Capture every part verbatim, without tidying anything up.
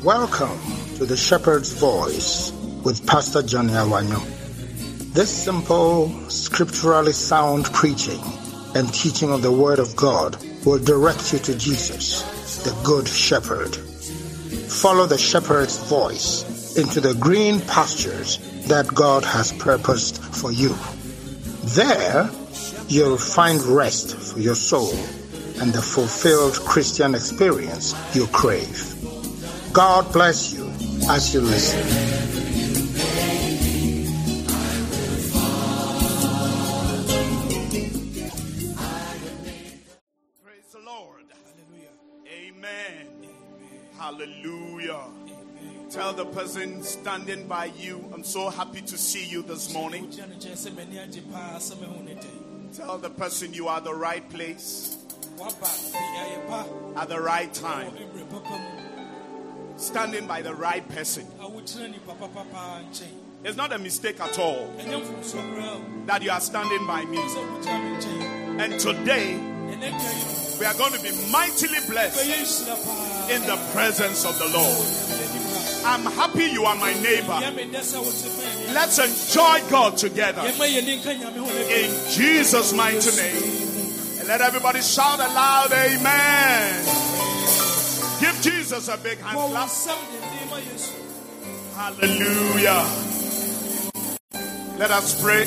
Welcome to the Shepherd's Voice with Pastor Johnny Awanyo. This simple, scripturally sound preaching and teaching of the Word of God will direct you to Jesus, the Good Shepherd. Follow the Shepherd's voice into the green pastures that God has purposed for you. There, you'll find rest for your soul and the fulfilled Christian experience you crave. God bless you as you listen. Praise the Lord. Hallelujah. Amen. Amen. Hallelujah. Amen. Tell the person standing by you, I'm so happy to see you this morning. Tell the person you are at the right place at the right time. Standing by the right person. It's not a mistake at all that you are standing by me. And today, we are going to be mightily blessed in the presence of the Lord. I'm happy you are my neighbor. Let's enjoy God together in Jesus' mighty name. And let everybody shout aloud, amen. Give Jesus a big hand clap. Hallelujah. Let us pray.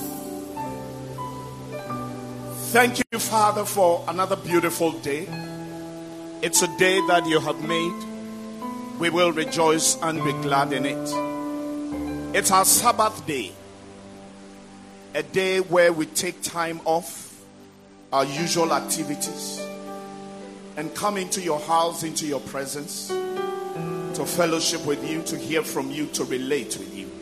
Thank you, Father, for another beautiful day. It's a day that you have made. We will rejoice and be glad in it. It's our Sabbath day. A day where we take time off our usual activities and come into your house, into your presence, to fellowship with you, to hear from you, to relate with you.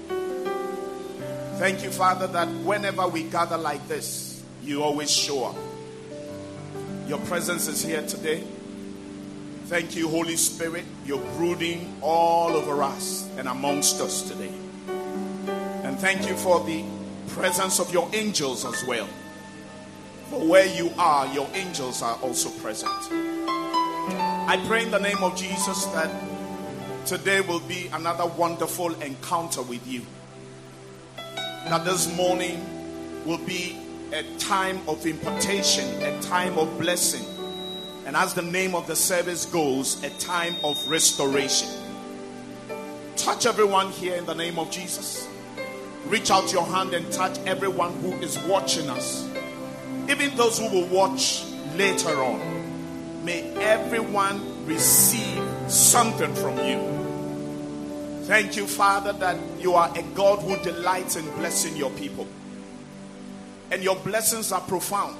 Thank you, Father, that whenever we gather like this, you always show up. Your presence is here today. Thank you, Holy Spirit. You're brooding all over us and amongst us today. And thank you for the presence of your angels as well. For where you are, your angels are also present. I pray in the name of Jesus that today will be another wonderful encounter with you. That this morning will be a time of impartation, a time of blessing. And as the name of the service goes, a time of restoration. Touch everyone here in the name of Jesus. Reach out your hand and touch everyone who is watching us. Even those who will watch later on. May everyone receive something from you. Thank you, Father, that you are a God who delights in blessing your people. And your blessings are profound.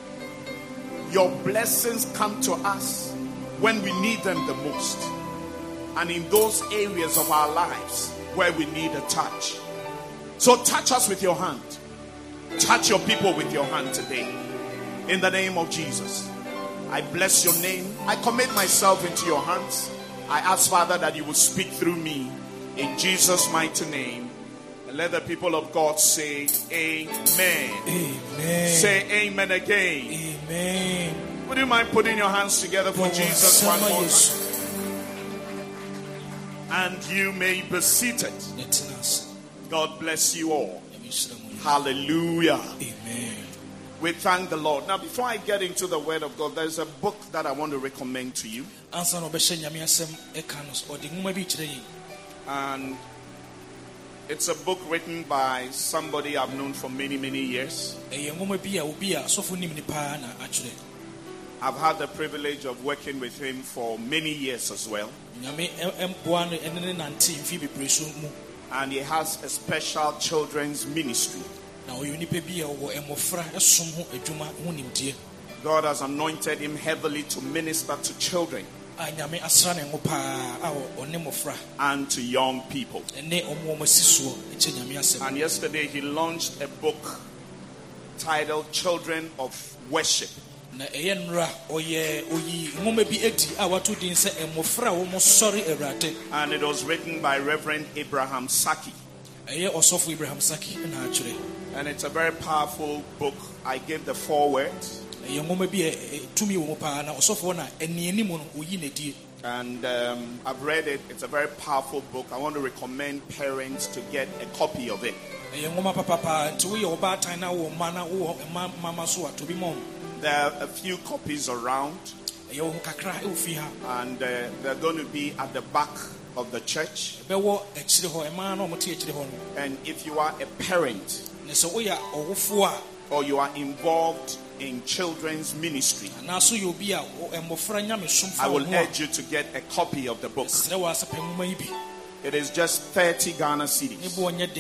Your blessings come to us when we need them the most. And in those areas of our lives where we need a touch. So touch us with your hand. Touch your people with your hand today. In the name of Jesus. I bless your name. I commit myself into your hands. I ask, Father, that you will speak through me. In Jesus' mighty name. And let the people of God say amen. Amen. Say amen again. Amen. Would you mind putting your hands together for Jesus one more time? And you may be seated. God bless you all. Hallelujah. Amen. We thank the Lord. Now, before I get into the Word of God, there's a book that I want to recommend to you. And it's a book written by somebody I've known for many, many years. I've had the privilege of working with him for many years as well. And he has a special children's ministry. God has anointed him heavily to minister to children and to young people. And yesterday he launched a book titled Children of Worship. And it was written by Reverend Abraham Saki. And it's a very powerful book. I gave the foreword. And um, I've read it. It's a very powerful book. I want to recommend parents to get a copy of it. There are a few copies around. And uh, they're going to be at the back of the church. And if you are a parent or you are involved in children's ministry, I will urge you to get a copy of the book. It is just thirty Ghana cedis.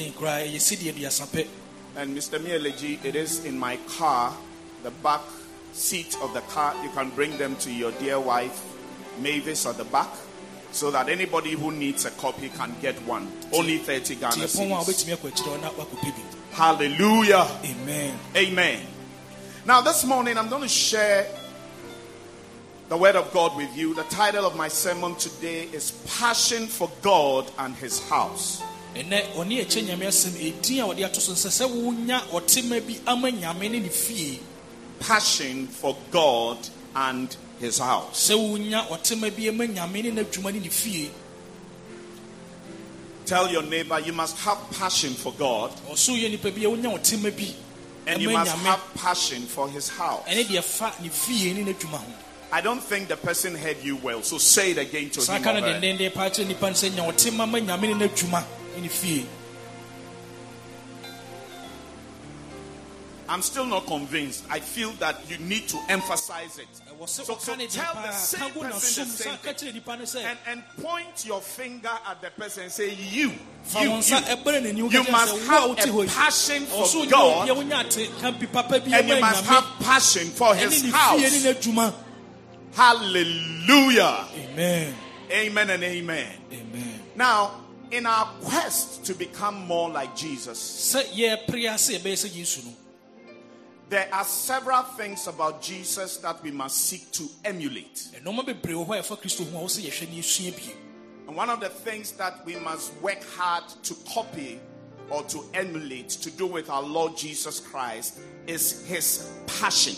And Mister Mieleji, it is in my car, the back seat of the car. You can bring them to your dear wife, Mavis, at the back, so that anybody who needs a copy can get one. Only thirty Ghana cedis. Hallelujah. Amen. Amen. Now this morning I'm going to share the word of God with you. The title of my sermon today is Passion for God and His House. Passion for God and His house. Tell your neighbor, you must have passion for God. And you must have passion for His house. I don't think the person heard you well, so say it again to him or her. I'm still not convinced. I feel that you need to emphasize it. So, so tell the same person the same thing. And, and point your finger at the person and say, you, you, you, you must have a passion for God, and you must have passion for His house. Hallelujah. Amen. Amen and amen. Amen. Now, in our quest to become more like Jesus, there are several things about Jesus that we must seek to emulate. And one of the things that we must work hard to copy or to emulate, to do with our Lord Jesus Christ, is His passion.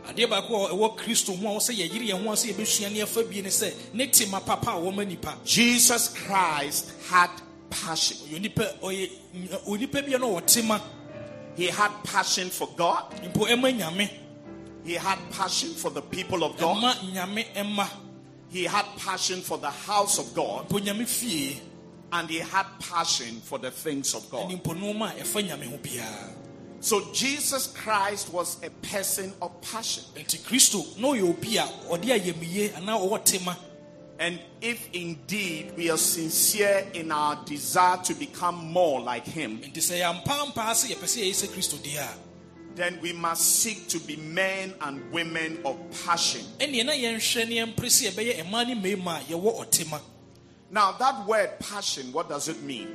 Jesus Christ had passion. He had passion for God. He had passion for the people of God. He had passion for the house of God. And he had passion for the things of God. So Jesus Christ was a person of passion. And if indeed we are sincere in our desire to become more like Him, then we must seek to be men and women of passion. Now that word passion, what does it mean?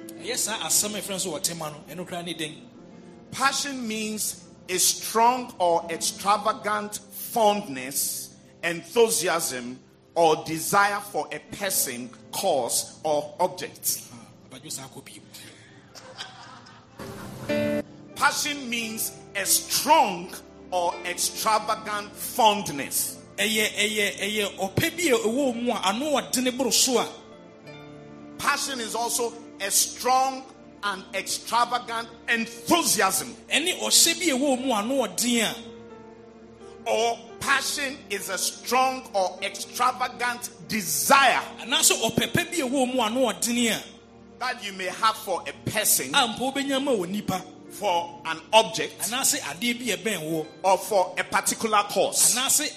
Passion means a strong or extravagant fondness, enthusiasm, or desire for a person, cause, or object. Passion means a strong or extravagant fondness. Passion is also a strong and extravagant enthusiasm. Or passion is a strong or extravagant desire that you may have for a person, for an object, or for a particular cause.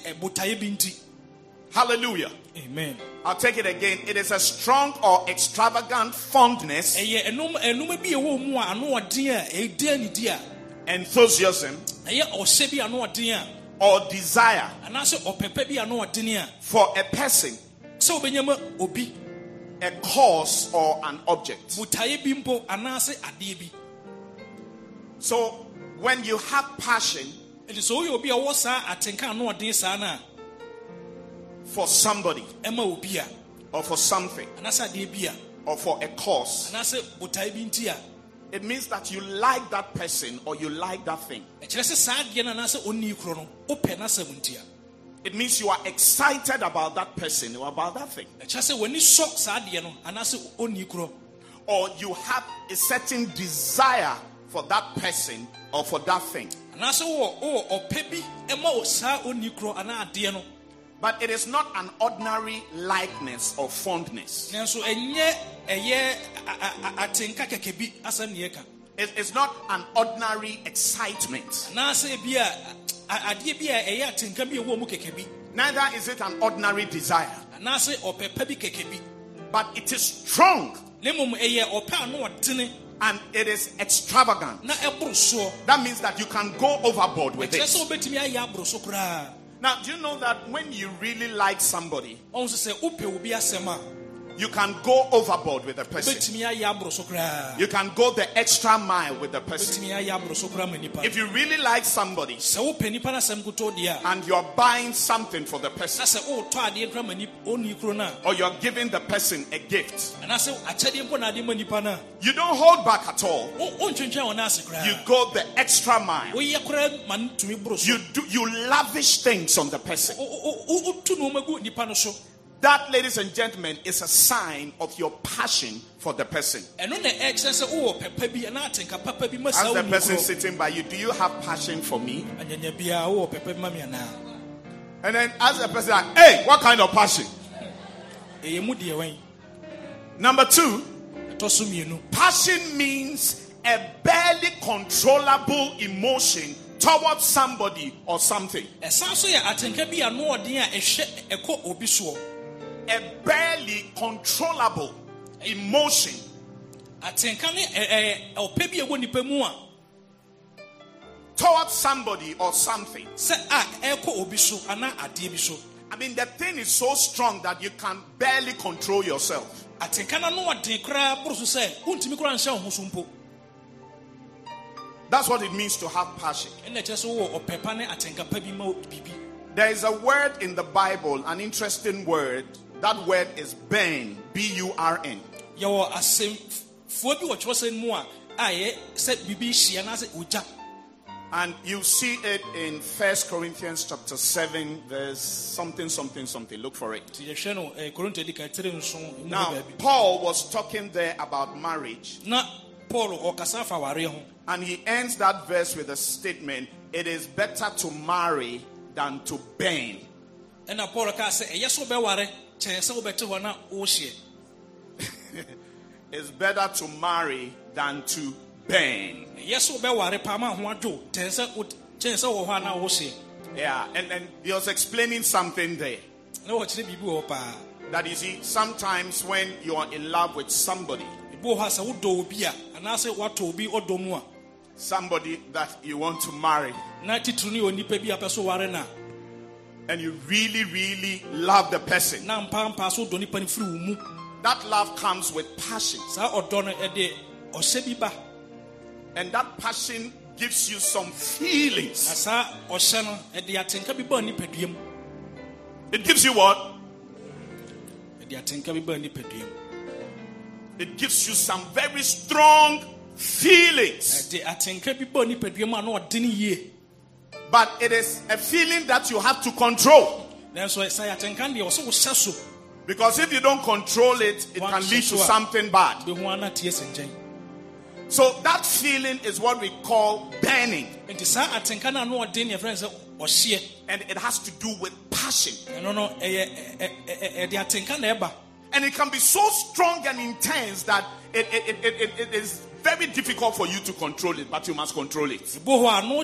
Hallelujah. Amen. I'll take it again. It is a strong or extravagant fondness, enthusiasm, or desire for a person, a cause, or an object. So when you have passion for somebody, or for something, or for a cause, it means that you like that person or you like that thing. It means you are excited about that person or about that thing. Or you have a certain desire for that person or for that thing. But it is not an ordinary likeness or fondness. It is not an ordinary excitement. Neither is it an ordinary desire. But it is strong. And it is extravagant. That means that you can go overboard with it. Now, do you know that when you really like somebody, you can go overboard with the person. You can go the extra mile with the person. If you really like somebody and you're buying something for the person, or you're giving the person a gift, you don't hold back at all. You go the extra mile. You do, you lavish things on the person. That, ladies and gentlemen, is a sign of your passion for the person. Ask the person sitting by you, do you have passion for me? And then ask the person, hey, what kind of passion? Number two, passion means a barely controllable emotion towards somebody or something. A barely controllable emotion towards somebody or something. I mean, the thing is so strong that you can barely control yourself. That's what it means to have passion. There is a word in the Bible, an interesting word. That word is burn, B U R N. And you see it in First Corinthians chapter seven, verse something, something, something. Look for it. Now, Paul was talking there about marriage. And he ends that verse with a statement, it is better to marry than to burn. It's better to marry than to burn. Yeah, and, and he was explaining something there. That you see, sometimes when you are in love with somebody, somebody that you want to marry, and you really, really love the person, that love comes with passion. And that passion gives you some feelings. It gives you what? It gives you some very strong feelings. But it is a feeling that you have to control. Because if you don't control it, it can lead to something bad. So that feeling is what we call burning. And it has to do with passion. And it can be so strong and intense that it, it, it, it, it is very difficult for you to control it, but you must control it. Tell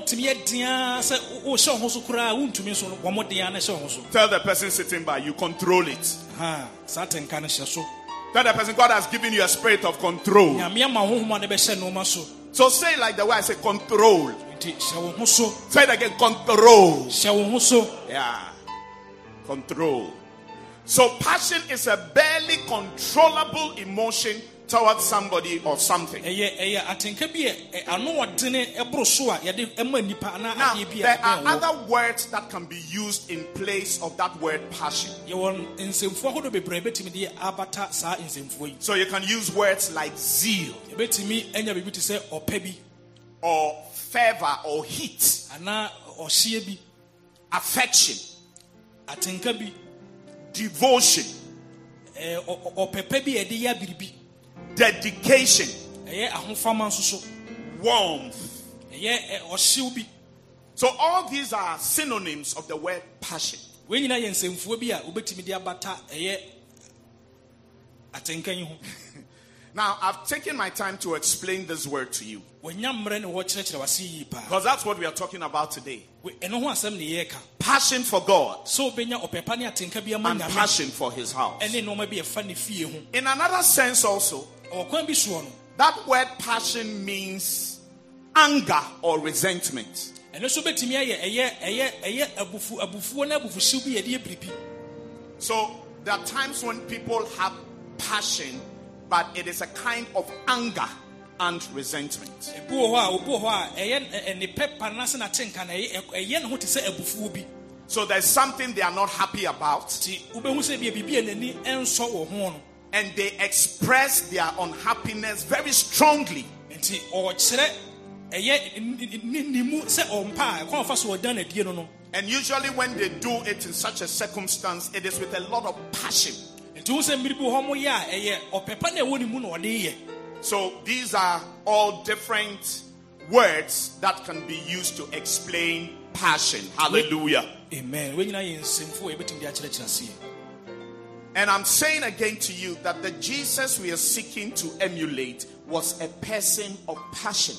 the person sitting by you, control it. Tell the person, God has given you a spirit of control. So say it like the way I say, control. Say it again, control. Yeah, control. So passion is a barely controllable emotion towards somebody or something. Now, there are other words that can be used in place of that word passion. So you can use words like zeal, or fervor, or heat, affection. atenka bi, devotion, eh opepe bi ede ya biribi, dedication, eh ahofama nso so, warmth. eh ohyew bi. So all these are synonyms of the word passion. We nyina ye nsemfuo bi a obetimi de abata eh atenka yi ho. Now, I've taken my time to explain this word to you. Because that's what we are talking about today. Passion for God and passion for his house. In another sense also, that word passion means anger or resentment. So there are times when people have passion, but it is a kind of anger and resentment. So there's something they are not happy about, and they express their unhappiness very strongly. And usually when they do it in such a circumstance, it is with a lot of passion. So these are all different words that can be used to explain passion. Hallelujah. Amen. And I'm saying again to you that the Jesus we are seeking to emulate was a person of passion.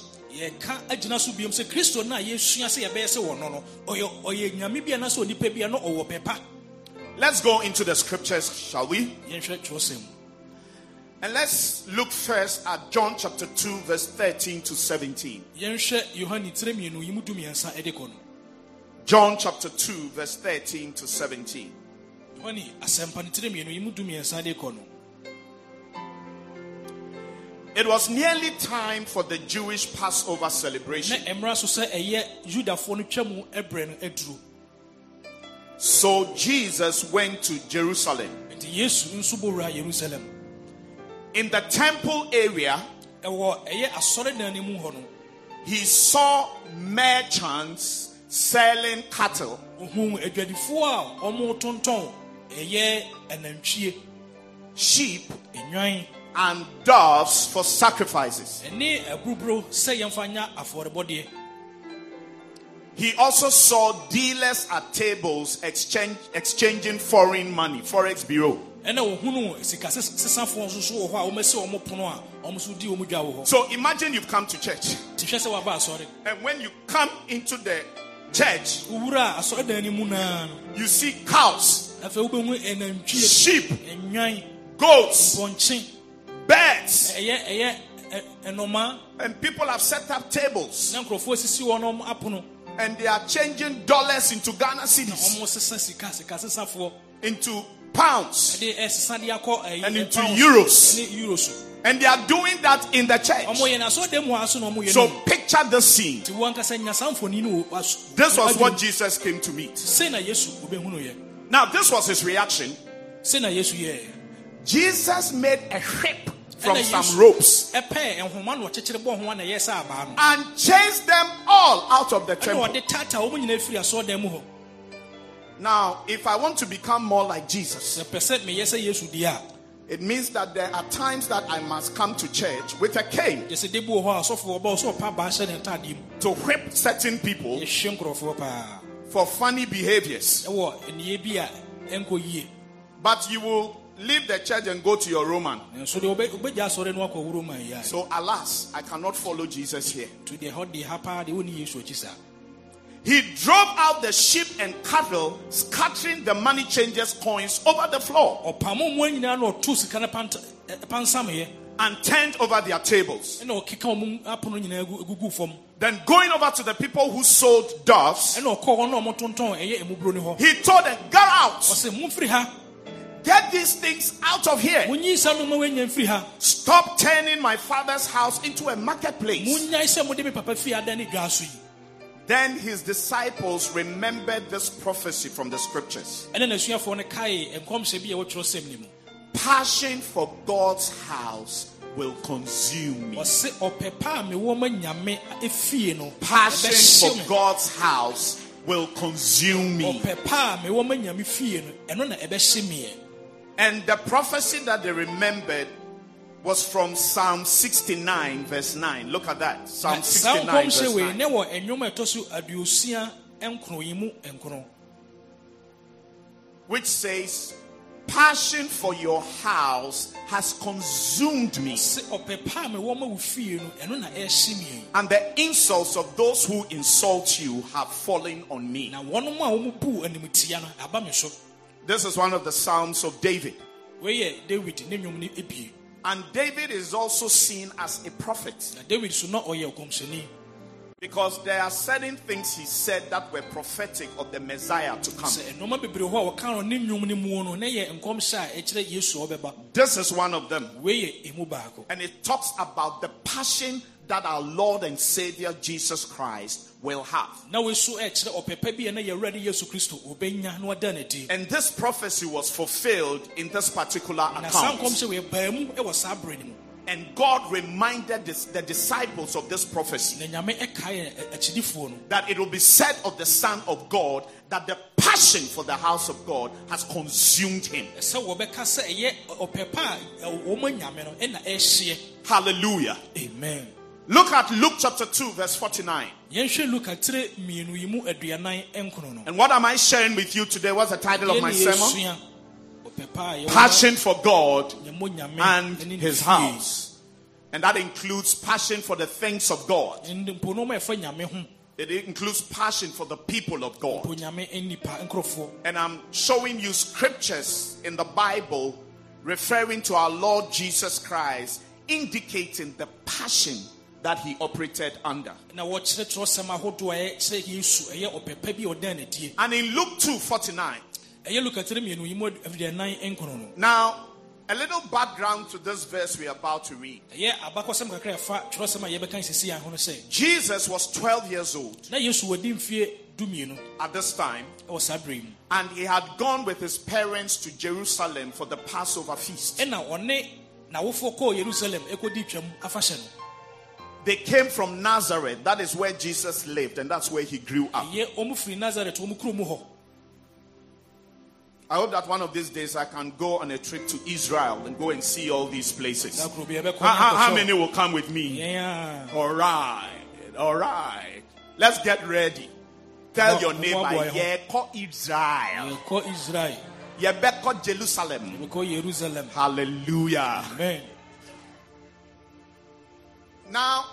Let's go into the scriptures, shall we? And let's look first at John chapter two, verse thirteen to seventeen. John chapter two, verse thirteen to seventeen. It was nearly time for the Jewish Passover celebration. So Jesus went to Jerusalem. In the temple area, he saw merchants selling cattle, sheep, and doves for sacrifices. He also saw dealers at tables exchange, exchanging foreign money, Forex Bureau. So imagine you've come to church, and when you come into the church, you see cows, sheep, goats, birds, and people have set up tables, and they are changing dollars into Ghana cedis, into pounds, and into euros. And they are doing that in the church. So picture the scene. This was what Jesus came to meet. Now this was his reaction. Jesus made a whip from some ropes and chased them all out of the temple. Now, if I want to become more like Jesus, it means that there are times that I must come to church with a cane to whip certain people for funny behaviors. But you will leave the church and go to your Roman. So alas, I cannot follow Jesus here. He drove out the sheep and cattle, scattering the money changers' coins over the floor, and turned over their tables. Then going over to the people who sold doves, he told them, "Get out! Get these things out of here. Stop turning my father's house into a marketplace." Then his disciples remembered this prophecy from the scriptures. Passion for God's house will consume me. Passion for God's house will consume me. And the prophecy that they remembered was from Psalm sixty-nine verse nine. Look at that. Psalm sixty-nine verse nine. Which says, passion for your house has consumed me, and the insults of those who insult you have fallen on me. This is one of the Psalms of David. And David is also seen as a prophet, because there are certain things he said that were prophetic of the Messiah to come. This is one of them. And it talks about the passion that our Lord and Savior Jesus Christ will have. And this prophecy was fulfilled in this particular account. And God reminded this, the disciples of this prophecy, that it will be said of the Son of God that the passion for the house of God has consumed him. Hallelujah. Amen. Look at Luke chapter two verse forty-nine. And what am I sharing with you today? What's the title of my sermon? Passion for God and his house. And that includes passion for the things of God. It includes passion for the people of God. And I'm showing you scriptures in the Bible referring to our Lord Jesus Christ, indicating the passion that he operated under. And in Luke two forty-nine. Now, a little background to this verse we are about to read. Jesus was twelve years old at this time, and he had gone with his parents to Jerusalem for the Passover feast. They came from Nazareth. That is where Jesus lived, and that's where he grew up. I hope that one of these days I can go on a trip to Israel and go and see all these places. How, how, how many will come with me? Yeah. All right. All right. Let's get ready. Tell your neighbor, yeah, call Israel. Israel. Yeah, call Jerusalem. Jerusalem. Hallelujah. Amen. Now,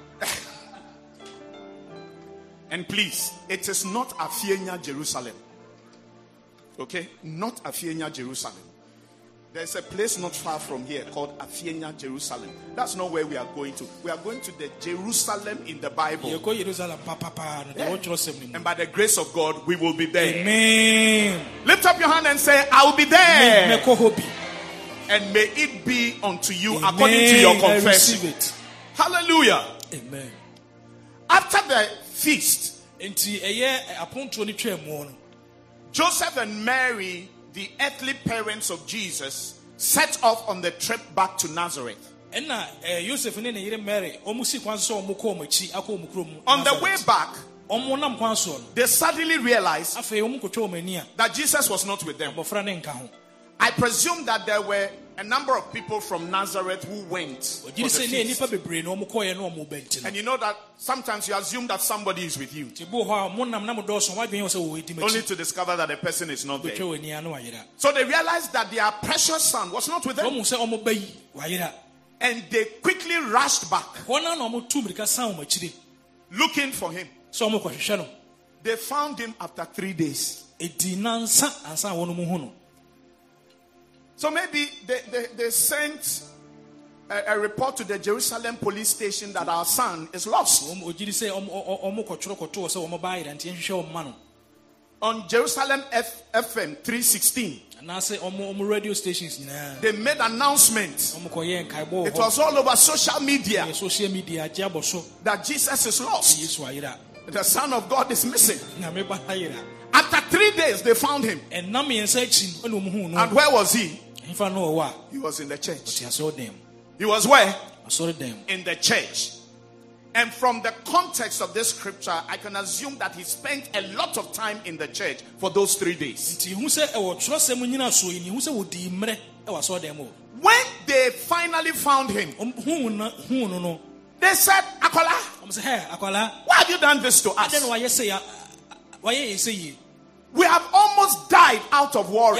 and please, it is not Afienya, Jerusalem. Okay? Not Afienya, Jerusalem. There's a place not far from here called Afienya, Jerusalem. That's not where we are going to. We are going to the Jerusalem in the Bible. Yeah. And by the grace of God, we will be there. Amen. Lift up your hand and say, I will be there. And may it be unto you Amen. According to your confession. Hallelujah. Amen. After the feast, Joseph and Mary, the earthly parents of Jesus, set off on the trip back to Nazareth. On the way back, they suddenly realized that Jesus was not with them. I presume that there were a number of people from Nazareth who went for the feast. And you know that sometimes you assume that somebody is with you, only to discover that the person is not there. So they realized that their precious son was not with them. And they quickly rushed back, looking for him. They found him after three days. So maybe they, they, they sent a, a report to the Jerusalem police station that our son is lost. On Jerusalem F- FM three sixteen, they made announcements. It was all over social media that Jesus is lost. The Son of God is missing. After three days, they found him. And where was he? He was in the church. He was where? In the church. And from the context of this scripture, I can assume that he spent a lot of time in the church for those three days. When they finally found him, they said, Akola, why have you done this to us? We have almost died out of worry.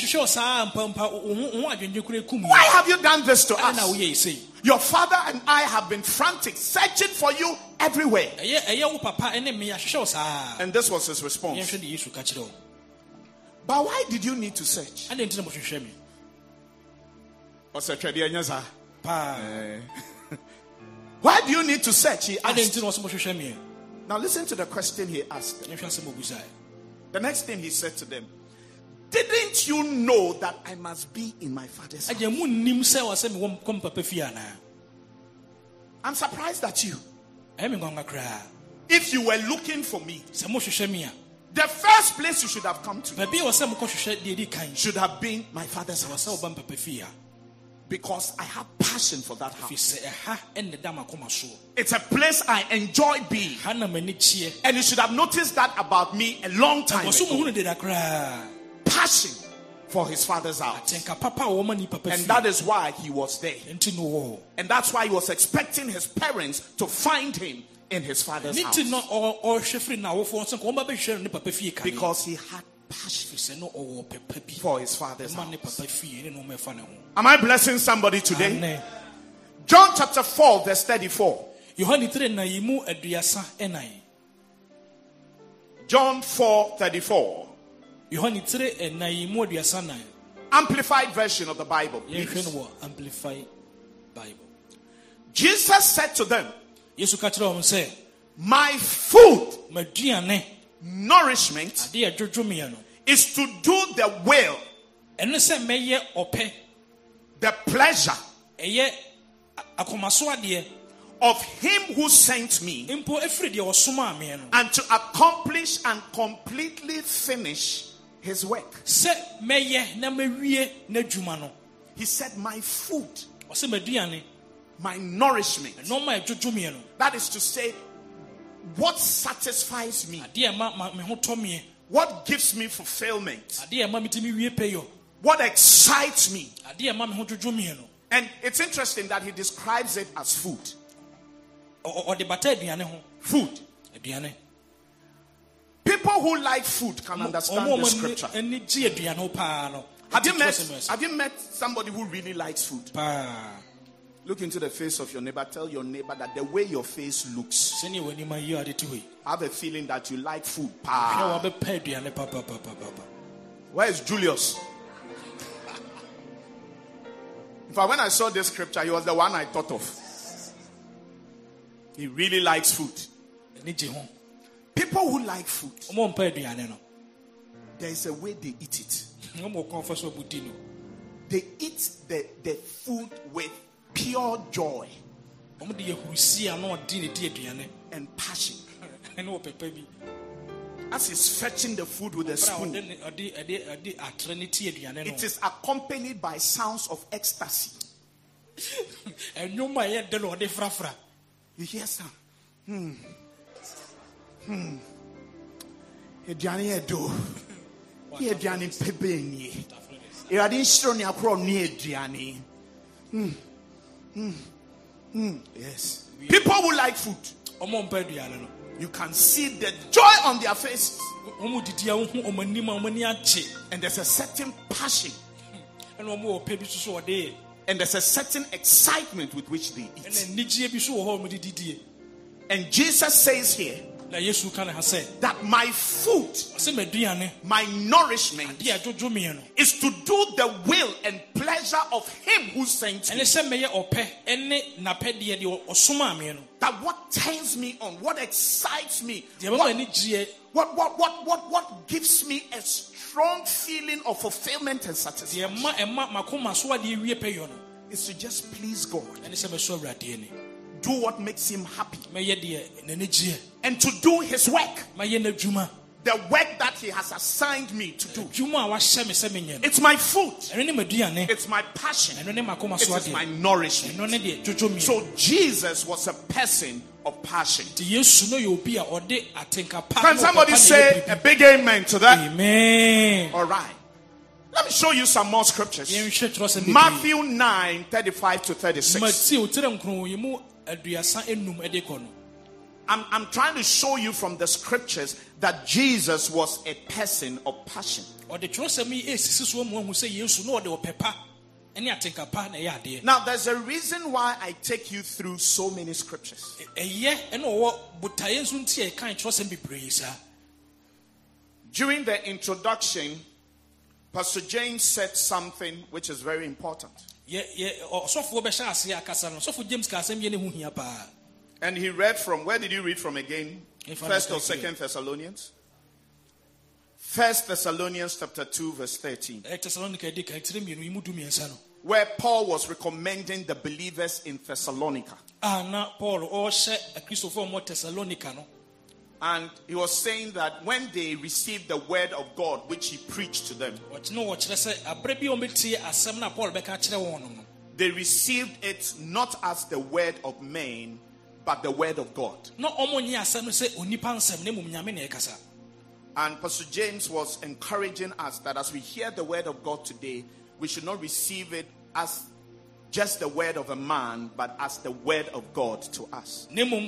Why have you done this to us? Your father and I have been frantic, searching for you everywhere. And this was his response. But why did you need to search? Why do you need to search? He asked. Now listen to the question he asked them. The next thing he said to them, didn't you know that I must be in my father's house? I'm surprised at you. If you were looking for me, the first place you should have come to should have been my father's house. Because I have passion for that house. It's a place I enjoy being. And you should have noticed that about me a long time ago. Passion for his father's house. And that is why he was there. And that's why he was expecting his parents to find him in his father's house. Because he had passion for his father's house. Am I blessing somebody today? John chapter four verse thirty-four. John four thirty-four. Amplified version of the Bible. Amplified Bible. Jesus said to them, my food, nourishment, is to do the will, the pleasure of him who sent me, and to accomplish and completely finish his work. He said, my food, my nourishment, that is to say, what satisfies me, what gives me fulfillment, what excites me. And it's interesting that he describes it as food. Food. People who like food can understand the scripture. Have you met, have you met somebody who really likes food? Look into the face of your neighbor. Tell your neighbor that the way your face looks, I have a feeling that you like food. Where is Julius? In fact, when I saw this scripture, he was the one I thought of. He really likes food. People who like food, there is a way they eat it. They eat the, the food with pure joy and passion. As he's fetching the food with a spoon, it is accompanied by sounds of ecstasy. You hear some? Hmm. Hmm. Ediani edo. Ediani pebeni. Eradin shroni akro ni ediani. Hmm. Hmm. Hmm. Yes. People who like food, you can see the joy on their faces. And there's a certain passion. And there's a certain excitement with which they eat. And Jesus says here that my food, my nourishment, is to do the will and pleasure of him who sent me. That what turns me on, what excites me, what, what, what, what, what, what gives me a strong feeling of fulfillment and satisfaction is to just please God. Do what makes him happy. And to do his work. the work that he has assigned me to do. It's It's my food. It's my passion. It is my nourishment. So Jesus was a person of passion. Can somebody say a big amen to that? Amen. All right. Let me show you some more scriptures. Matthew nine, thirty-five to thirty-six. I'm, I'm trying to show you from the scriptures that Jesus was a person of passion. Now, there's a reason why I take you through so many scriptures. During the introduction, Pastor James said something which is very important. And he read from, where did you read from again? First or Second Thessalonians? First Thessalonians chapter two verse thirteen. Where Paul was recommending the believers in Thessalonica. And he was saying that when they received the word of God which he preached to them, they received it not as the word of men, but the word of God. And Pastor James was encouraging us that as we hear the word of God today, we should not receive it as just the word of a man, but as the word of God to us. And, and,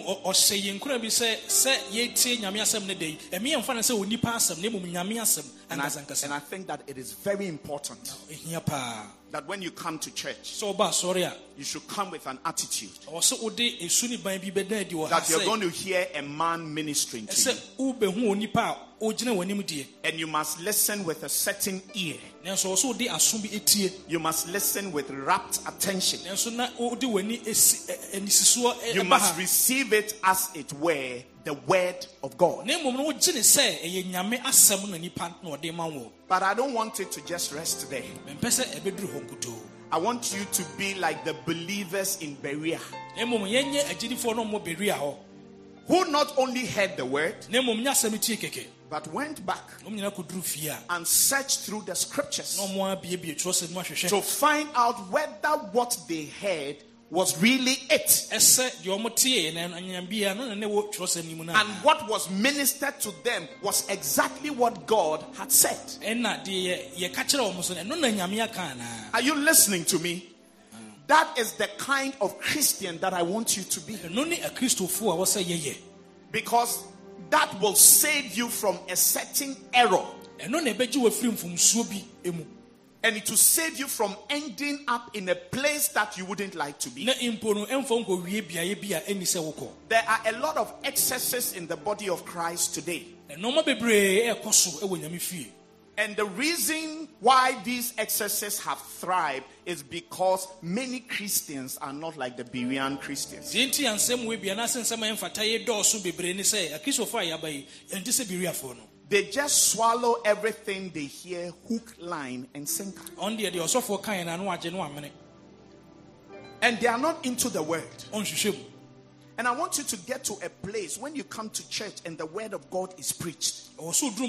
I, and I think that it is very important that when you come to church, you should come with an attitude that you're going to hear a man ministering to you. And you must listen with a certain ear. You must listen with rapt attention. You must receive it as it were the word of God. But I don't want it to just rest there. I want you to be like the believers in Berea, who not only heard the word, but went back and searched through the scriptures to find out whether what they heard was really it. And what was ministered to them was exactly what God had said. Are you listening to me? That is the kind of Christian that I want you to be. Because that will save you from a certain error. And it will save you from ending up in a place that you wouldn't like to be. There are a lot of excesses in the body of Christ today. And the reason why these excesses have thrived is because many Christians are not like the Berean Christians. They just swallow everything they hear, hook, line, and sinker. And they are not into the word. And I want you to get to a place when you come to church and the word of God is preached. I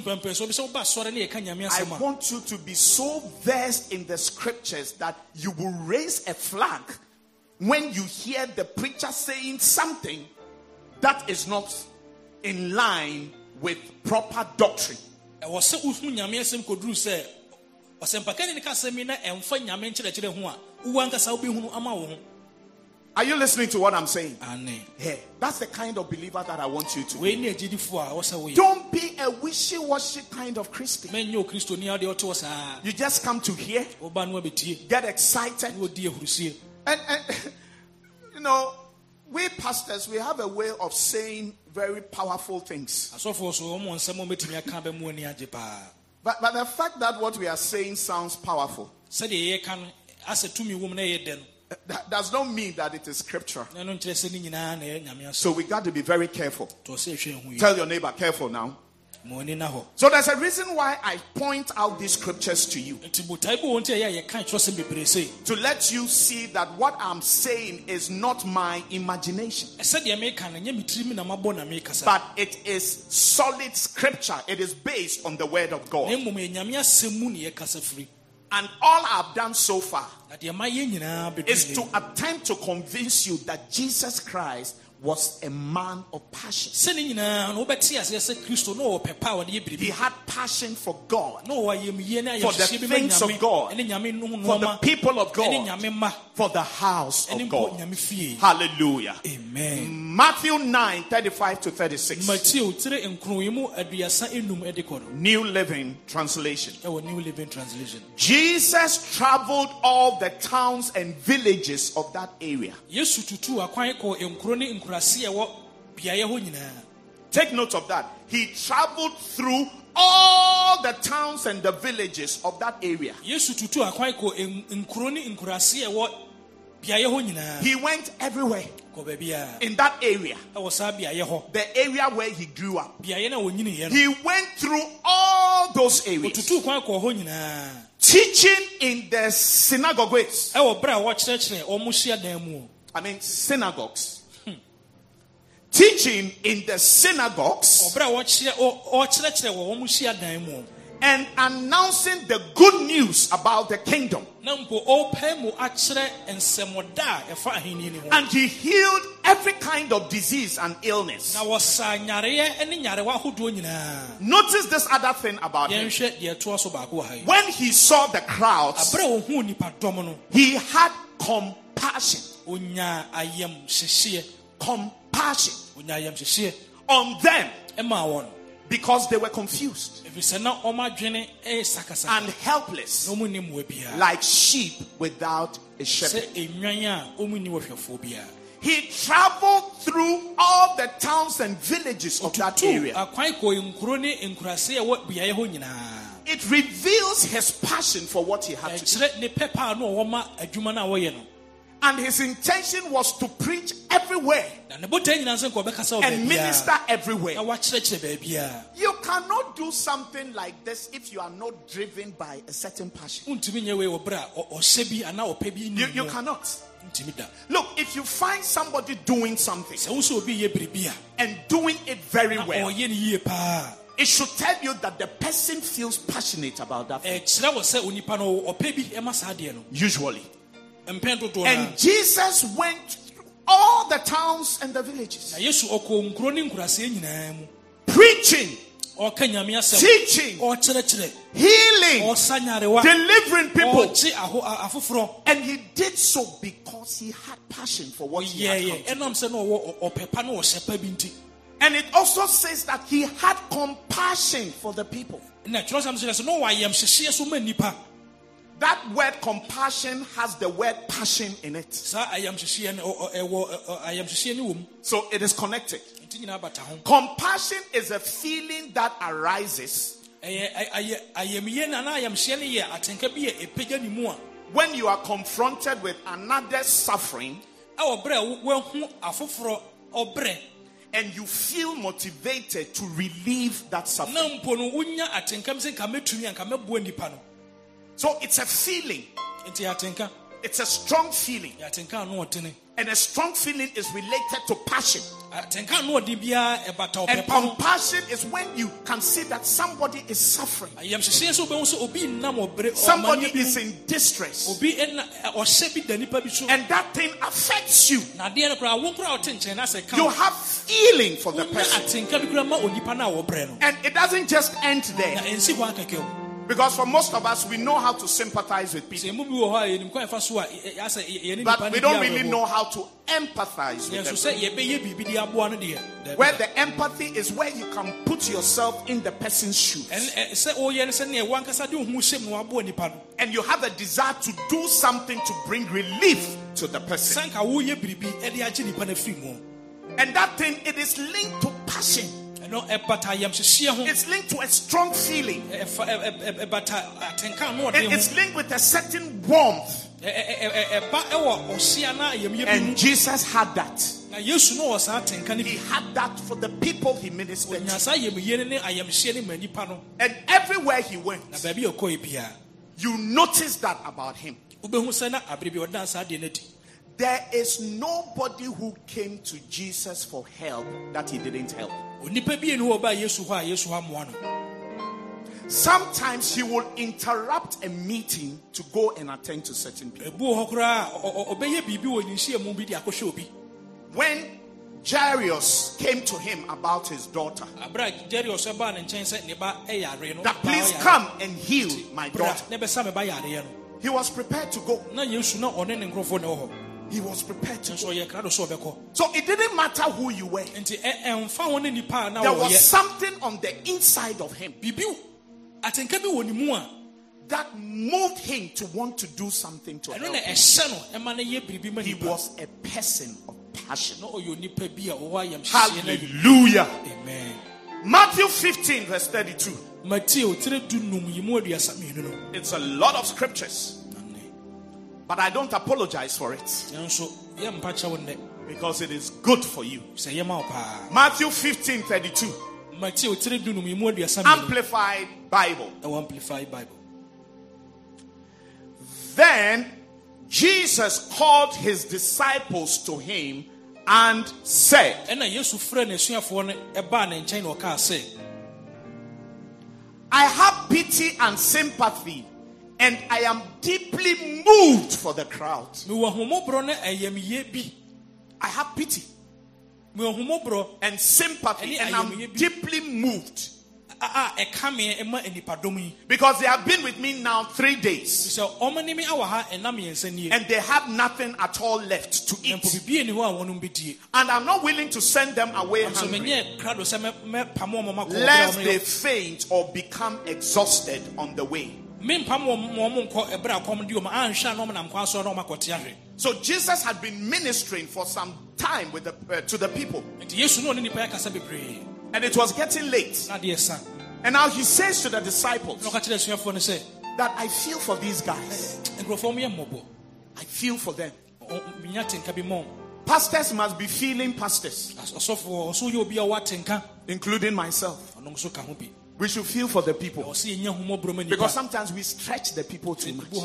want you to be so versed in the scriptures that you will raise a flag when you hear the preacher saying something that is not in line with proper doctrine. Are you listening to what I'm saying? Yeah, that's the kind of believer that I want you to be. Don't be a wishy-washy kind of Christian. You just come to hear, get excited. And, and you know, we pastors, we have a way of saying very powerful things. But, but the fact that what we are saying sounds powerful, that does not mean that it is scripture. So we got to be very careful. Tell your neighbor, careful now. So there's a reason why I point out these scriptures to you. To let you see that what I'm saying is not my imagination. But it is solid scripture. It is based on the word of God. And all I've done so far is to attempt to convince you that Jesus Christ was a man of passion. He had passion for God, for the things of God, for the people of God, for the house of God. Hallelujah. Amen. Matthew nine, thirty-five to thirty-six. New Living Translation. New Living Translation. Jesus traveled all the towns and villages of that area. Take note of that. He traveled through all the towns and the villages of that area. He went everywhere in that area, the area where he grew up. He went through all those areas, teaching in the synagogues. I mean synagogues. Teaching in the synagogues and announcing the good news about the kingdom. And he healed every kind of disease and illness. Notice this other thing about him. When he saw the crowds, he had compassion. Compassion on them because they were confused and helpless, like sheep without a shepherd. He traveled through all the towns and villages of that area. It reveals his passion for what he had to do. And his intention was to preach everywhere and minister everywhere. You cannot do something like this if you are not driven by a certain passion. You, you cannot. Look, if you find somebody doing something and doing it very well, it should tell you that the person feels passionate about that thing. Usually. And Jesus went through all the towns and the villages, preaching, teaching, healing, delivering people. And he did so because he had passion for what he had come to do. And it also says that he had compassion for the people. That word compassion has the word passion in it. So it is connected. Compassion is a feeling that arises when you are confronted with another's suffering and you feel motivated to relieve that suffering. So it's a feeling. It's a strong feeling. And a strong feeling is related to passion. And compassion is when you can see that somebody is suffering. Somebody is in distress. And that thing affects you. You have feeling for the person. And it doesn't just end there. Because for most of us, we know how to sympathize with people, but we don't really know how to empathize with them. Where the empathy is where you can put yourself in the person's shoes. And you have a desire to do something to bring relief to the person. And that thing, it is linked to passion. It's linked to a strong feeling. It's linked with a certain warmth. And Jesus had that. He had that for the people he ministered to. And everywhere he went, you notice that about him. There is nobody who came to Jesus for help that he didn't help. Sometimes he will interrupt a meeting to go and attend to certain people. When Jairus came to him about his daughter, that please come and heal my daughter, he was prepared to go. He was prepared to go. So it didn't matter who you were. There was something on the inside of him that moved him to want to do something to help. He was a person of passion. Hallelujah. Amen. Matthew fifteen verse thirty-two. It's a lot of scriptures, but I don't apologize for it because it is good for you. Matthew fifteen thirty-two. Amplified Bible. Amplified Bible. Then Jesus called his disciples to him and said, I have pity and sympathy, and I am deeply moved for the crowd. I have pity and sympathy, and I'm deeply moved because they have been with me now three days and they have nothing at all left to eat, and I'm not willing to send them away hungry lest they faint or become exhausted on the way. So Jesus had been ministering for some time with the, uh, to the people, and it was getting late. And now he says to the disciples that I feel for these guys. I feel for them. Pastors must be feeling pastors, including myself. We should feel for the people, because sometimes we stretch the people too much.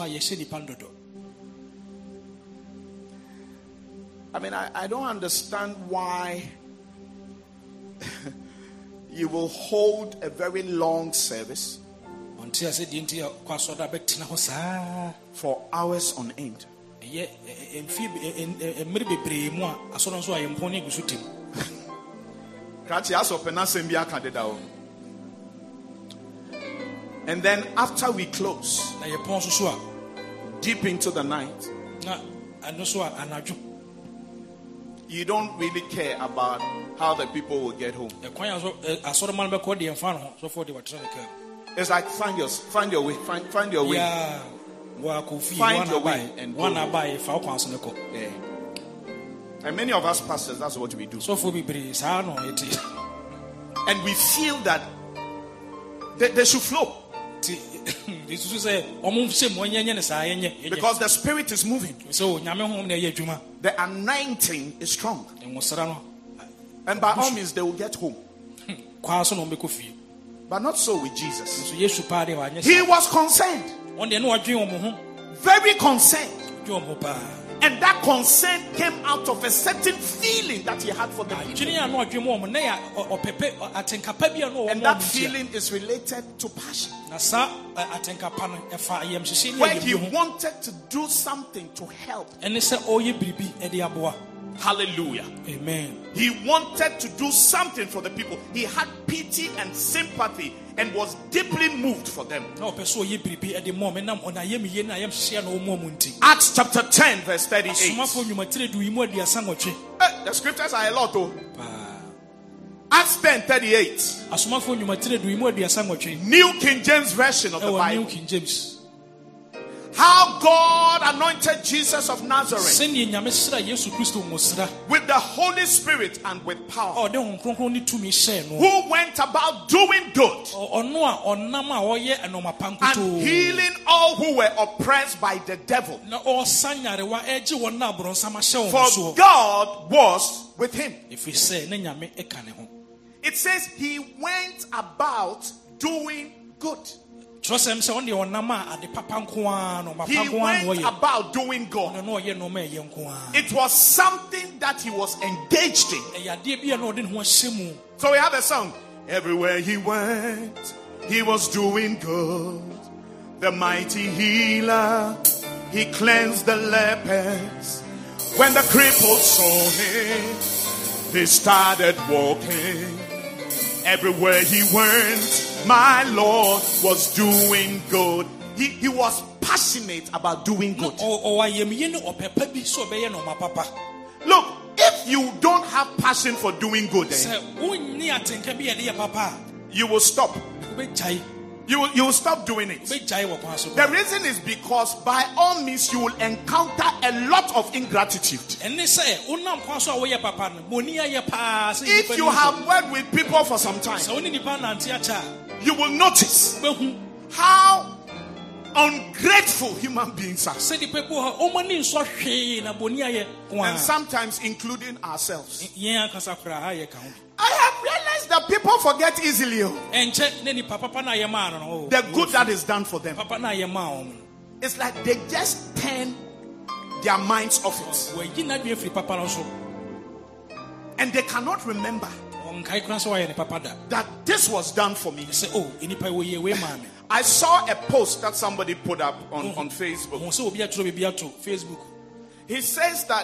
I mean, I, I don't understand why you will hold a very long service for hours on end. And then after we close, deep into the night, you don't really care about how the people will get home. It's like find your find your way, find find your way, find your way, and go. Yeah. And many of us pastors, that's what we do. And we feel that they, they should flow. Because the spirit is moving. The anointing is strong. And by all means they will get home. But not so with Jesus. He was concerned. Very concerned. And that concern came out of a certain feeling that he had for the people. And that feeling is related to passion, where he wanted to do something to help. Hallelujah. Amen. He wanted to do something for the people. He had pity and sympathy and was deeply moved for them. Acts chapter ten verse thirty-eight. Uh, the scriptures are a lot though. Acts ten thirty-eight. New King James Version of the Bible. How God anointed Jesus of Nazareth Sɛnea Nyame hyira Yesu Kristo nwosra. with the Holy Spirit and with power, Ɔde Honhom Kronkron ne tumi hyɛɛ no. who went about doing good Ɔno a ɔnam a ɔyɛ ɛnɔma pa and nkutoo. healing all who were oppressed by the devil. Na ɔsa nyarewa ɛgye wɔn na aborɔnsam ahyɛ wɔn For so. God was with him. Ɛfiri sɛ ne Nyame ɛka ne ho. It says he went about doing good. Kyerɛsɛm sɛ ɔne ɔnam a ade papa nko ara no, ɔma He pa nko ara na went ɔyɛ. about doing good. Ɔno na ɔyɛ nneɛma a ɛyɛ nko ara. It was something that he was engaged in. Ɛyɛ adeɛ bi a na ɔde ne ho ahyɛ mu. So we have a song. Everywhere he went, he was doing good. The mighty healer, he cleansed the lepers. When the cripples saw him, they started walking. Everywhere he went, my Lord was doing good. He, he was passionate about doing good. Ɔ- ɔwɔ ayamye ne ɔpɛpa bi sɛ ɔbɛyɛ nneɛma papa. Look, if you don't have passion for doing good, eh, Sɛ wonni atenka bi a ɛde yɛ papa you will stop. a, wobɛgyae. You will, you will stop doing it. Wobɛgyae wɔ kwan so. The reason is because by all means you will encounter a lot of ingratitude. Ɛne sɛ wonam kwan so a woyɛ papa no, ma ɔni ayɛ paa sɛ If nnipa you ni have worked with people for some time, sɛ wo ne nnipa nante akyɛ a, you will notice wobɛhu how ungrateful human beings are. sɛ nnipa bi wɔ hɔ, ɔmo ani nsɔ hwee na ma ɔni ayɛ ko And a. sometimes including ourselves. Yɛn ankasa koraa ha yɛ ka ho. I have realized that people forget easily oh, Ɛnkyɛ ne nipa papa na yɛ maa no no. the good that is done for them. Papa na yɛ maa wɔn no. It's like they just turn their minds off it. Wɔayi n'adwene firi papa no so. And they cannot remember Ɔnkae koraa sɛ wɔayɛ ne papa da. that this was done for me. Sɛ o, nnipa wɔ yɛ wei maa me. I saw a post that somebody put up on, on Facebook. Ɔhu sɛ obi atwerɛ biribi ato Facebook. He says that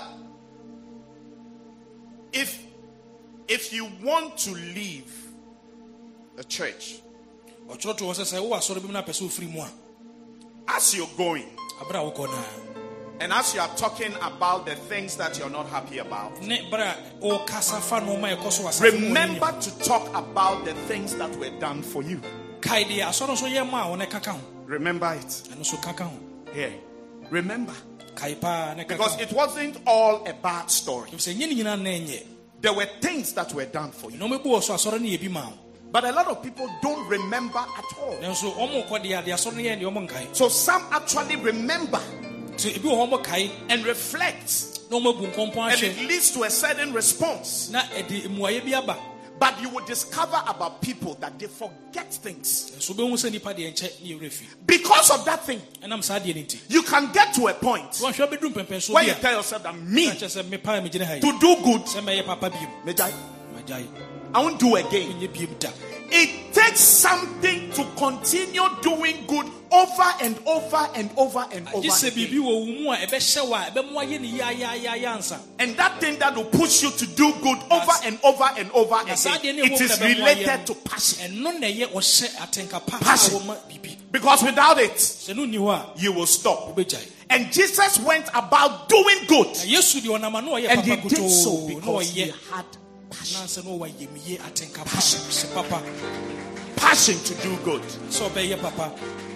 if if you want to leave the church, Ɔtwerɛ to hɔ sɛ sɛ wowɔ asɔre bi mu na apɛ sɛ wofiri mu a, as you're going abere a wokɔ no and as you are talking about the things that you're not happy about, a, ne bere a ɔrekasa fa nneɛma a ɛkɔ so wɔ asafo mu wɔ remember n'anim. to talk about the things that were done for you. Kae deɛ asɔre so yɛ maa wo ne kaka ho. Remember it. Ɛno so kaka ho. Here. Remember. Kae paa ne kaka Because ho. it wasn't all a bad story. Ɛfiri sɛ nyɛ ne nyinaa na ɛnyɛ. There were things that were done for you. Nneɛma bi wɔ so asɔre no yɛ bi maa wo. But a lot of people don't remember at all. Nanso ɔmo kɔ deɛ a deɛ asɔre no yɛ deɛ ɔmo nkae. So some actually remember So ebi wɔ hɔ ɔmo kae and reflect, na ɔmo abu nkɔmpɔn and ahwɛ it leads to a certain response. na ɛde mmuayɛ bi aba. But you will discover about people that they forget things. Nso wobɛhu sɛ nnipa deɛ nkyɛ ne yɛwerɛ fi. Because of that thing, Ɛnam saa deɛ no nti. you can get to a point Wɔnhwɛ bɛduru mpɛmpɛnsoɔ where bi you a tell yourself that me, na kyerɛ sɛ mepa a megyina ha yi to do good, sɛ mɛyɛ papa biem. Mejai, Magyae. I won't do again. Menyɛ biem da. It takes something to continue doing good over and over and over and over Gye sɛ biribi again. wɔ wo mu a ɛbɛhyɛ wo a ɛbɛmo ayɛ ne yaayaayaya ansa. And that thing that will push you to do good over and over and over Na saa again, deɛ ne it ɛwɔ is mu na ɛbɛmo ayɛ related no. to passion. Ɛno na ɛyɛ ɔhyɛ atenka pa a Passion. wɔma biribi. Because without it, Sɛ no nni hɔ a you will stop. wobɛgyae. And Jesus went about doing good. Na Yesu deɛ ɔnam a na ɔyɛ And he papa did so kotoo na because he ɔyɛ had passion. nansɛ na ɔwɔ ayamye atenka pa Passion. sɛ papa Passion to do good. sɛ ɔbɛyɛ papa.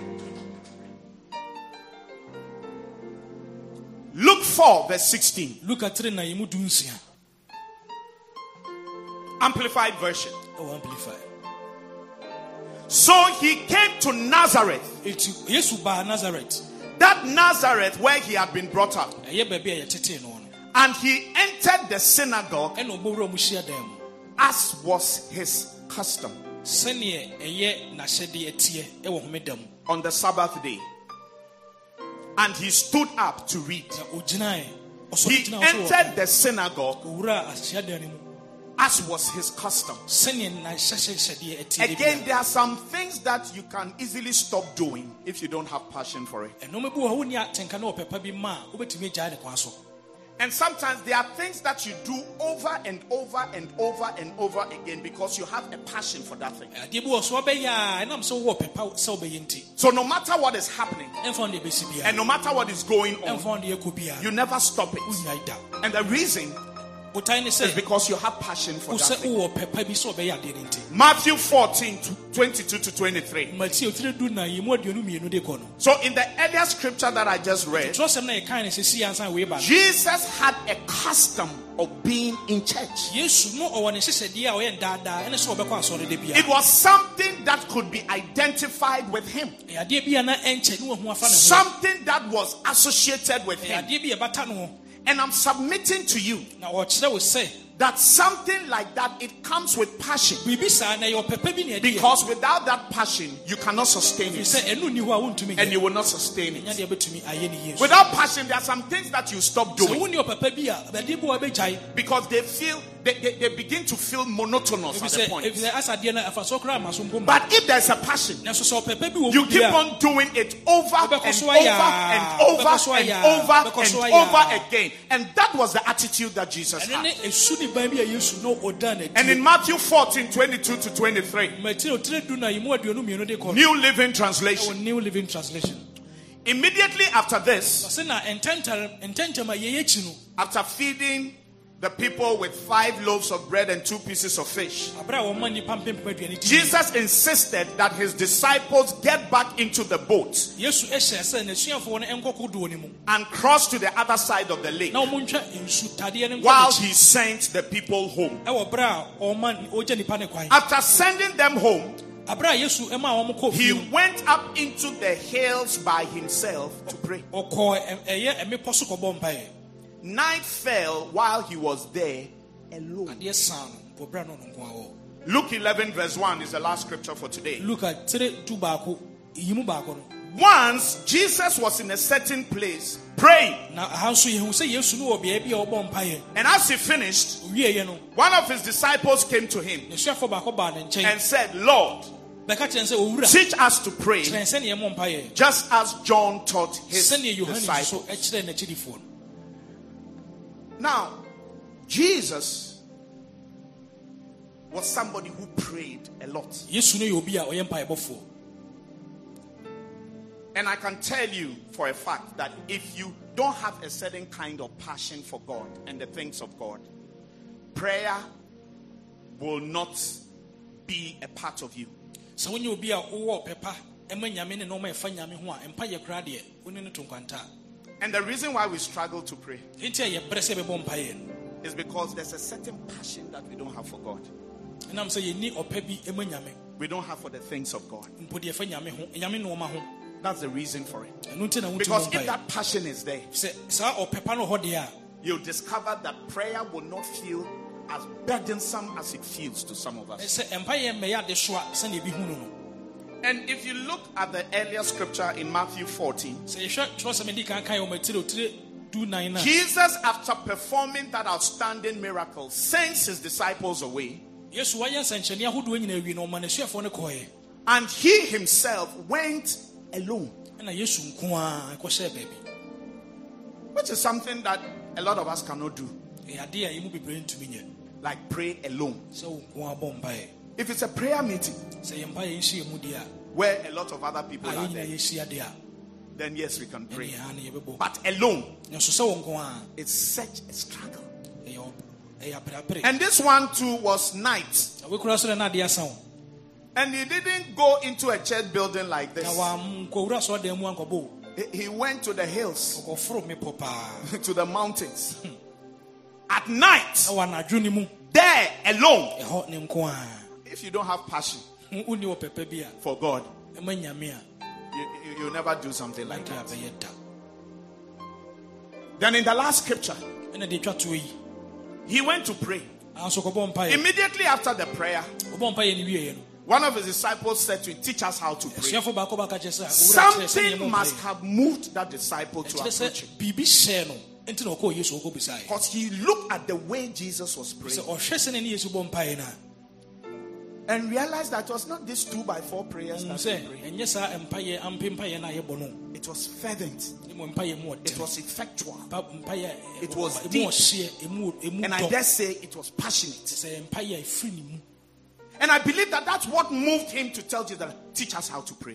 Luke four, verse sixteen. Luka three na yɛmu du nsia Amplified version. ɛwɔ amplify. So he came to Nazareth, Eti Yesu baa Nazareth. that Nazareth where he had been brought up. Ɛyɛ baabi a yɛtetee no no. And he entered the synagogue Ɛna ɔbɔwura mu hyiadan mu. as was his custom Sɛneɛ ɛyɛ n'ahyɛdeɛ teɛ ɛwɔ homeda mu. on the Sabbath day. And he stood up to read. Na ogyinae. Ɔsɔre He gyina hɔ sɛ ɔka. entered the synagogue Owura ahyiadan no mu. as was his custom. Sɛneɛ n'ahyɛhyɛdeɛ ɛteɛ de Again, bia. there are some things that you can easily stop doing if you don't have passion for it. Ɛnɔɔma bi wɔ hɔ wonni atenka na ɔpɛpa bi ma a wobɛtumi agyae ne kwan so. And sometimes there are things that you do over and over and over and over again because you have a passion for that thing. Adeɛ bi wɔ so ɔbɛyɛ a ɛnam sɛ wowɔ pɛpa sɛ wobɛyɛ nti. So no matter what is happening Ɛmfa wo deɛ ɛbɛsi and biara. no matter what is going Ɛmfa on, wo deɛ ɛkɔ biara. you never stop it. Wonnyae da. And the reason It's because you have passion for that thing. Matthew fourteen, twenty-two to twenty-three. So in the earlier scripture that I just read, Jesus had a custom of being in church. It was something that could be identified with him. Something that was associated with him. And I'm submitting to you that something like that, it comes with passion. Because without that passion, you cannot sustain it. And you will not sustain it. Without passion, there are some things that you stop doing. Because they feel, they, they, they begin to feel monotonous at the point. But if there's a passion, you keep on doing it over and over and over and over and over again. And that was the attitude that Jesus had. And in Matthew fourteen, twenty-two to twenty-three, New Living Translation. New Living Translation. Immediately after this, after feeding the people with five loaves of bread and two pieces of fish, Jesus insisted that his disciples get back into the boat and cross to the other side of the lake while he sent the people home. After sending them home, he went up into the hills by himself to pray. Night fell while he was there alone. Luke eleven verse one is the last scripture for today. Once Jesus was in a certain place praying, and as he finished, one of his disciples came to him and said, Lord, teach us to pray just as John taught his disciples. Now, Jesus was somebody who prayed a lot. And I can tell you for a fact that if you don't have a certain kind of passion for God and the things of God, prayer will not be a part of you. So when you be a pepper, and the reason why we struggle to pray is because there's a certain passion that we don't have for God. We don't have for the things of God. That's the reason for it. Because if that passion is there, you'll discover that prayer will not feel as burdensome as it feels to some of us. And if you look at the earlier scripture in Matthew fourteen, Jesus, after performing that outstanding miracle, sends his disciples away. And he himself went alone. Which is something that a lot of us cannot do. Like pray alone. If it's a prayer meeting where a lot of other people are there, then yes, we can pray. But alone, it's such a struggle. And this one too was night. And he didn't go into a church building like this. He went to the hills, to the mountains. At night, there alone. If you don't have passion for God, you, you, you'll never do something like that. Then in the last scripture, he went to pray. Immediately after the prayer, one of his disciples said to him, teach us how to pray. Something must have moved that disciple to approach him. Because he looked at the way Jesus was praying and realized that it was not these two by four prayers that he prayed. It was fervent. It was effectual. It was deep. And I dare say it was passionate. And I believe that that's what moved him to tell Jesus, teach us how to pray.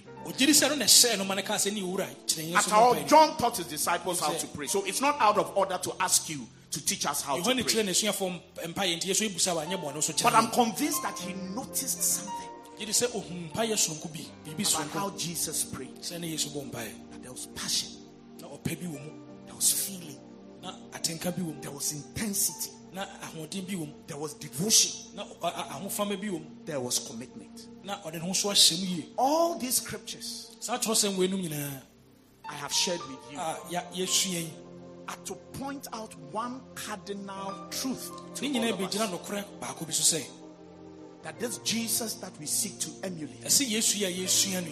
After all, John taught his disciples how to pray. So it's not out of order to ask you to teach us how You to want to pray. train a senior form empire into yes, we busa wanye bono so But I'm convinced that he noticed something You say oh empire sonko bi bibi about how sonko. Jesus prayed. Say na yesu bo empire. That there was passion, Na opa bi wo mu. there was feeling, Na atenka bi wo mu. there was intensity, Na ahoden bi wo mu. there was devotion, Na ahofama bi wo mu. there was commitment. Na ode no so ahyem yie. All these scriptures Sa trosem we num nyina. I have shared with you Ah ya yesu yen. are to point out one cardinal truth to Ni all nyina of be us, gina no kore ba ko bi so say. that this Jesus that we seek to emulate Ese yesu ya yesu ya no.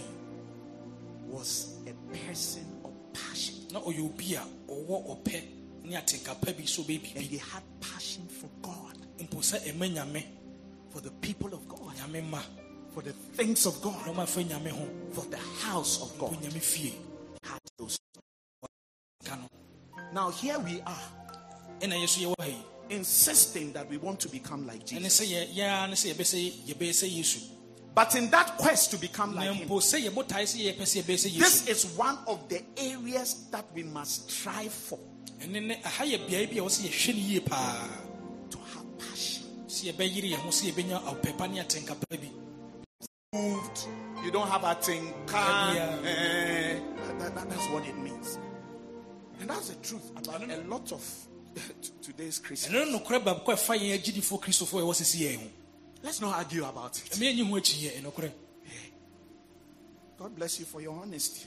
was a person of passion, Na oyo obi a owo ope ni atenka pa bi so be and bibi. he had passion for God, Mpo se ema nyame, for the people of God, nyame ma. for the things of God, No ma fa nyame ho. for the house of Ko God. nyame fie. Had those. Kano. Now here we are, Ena yesu ye wa yi. insisting that we want to become like Ene Jesus. se ye ya ne se ye be se ye be se yesu. But in that quest to become like Na him, mpo se ye botai se ye pese ye be se this yesu. is one of the areas that we must strive for, Ene ne aha ye bia bi a wo se ye hwe ne yie pa. to have passion. Se ye be yiri ye ho se ye benya opepa ne atenka pa bi. Moved. You don't have a thing. Can, eh, that- that- that's what it means. And that's the truth about a lot of today's Christians. Ene no kore ba ko fa ye agidifo Christopher ye wo se se ye ho. Let's not argue about it. Me enyi ho achi ye eno kore. God bless you for your honesty.